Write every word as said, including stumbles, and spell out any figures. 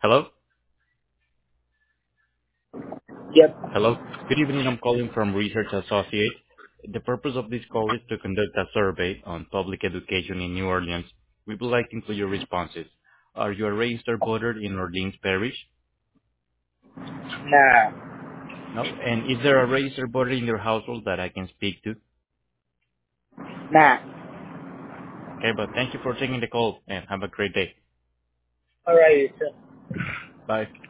Hello? Yep. Hello. Good evening. I'm calling from Research Associates. The purpose of this call is to conduct a survey on public education in New Orleans. We would like to include your responses. Are you a registered voter in Orleans Parish? Nah. No. And is there a registered voter in your household that I can speak to? Nah. Okay, but thank you for taking the call and have a great day. All right. Bye.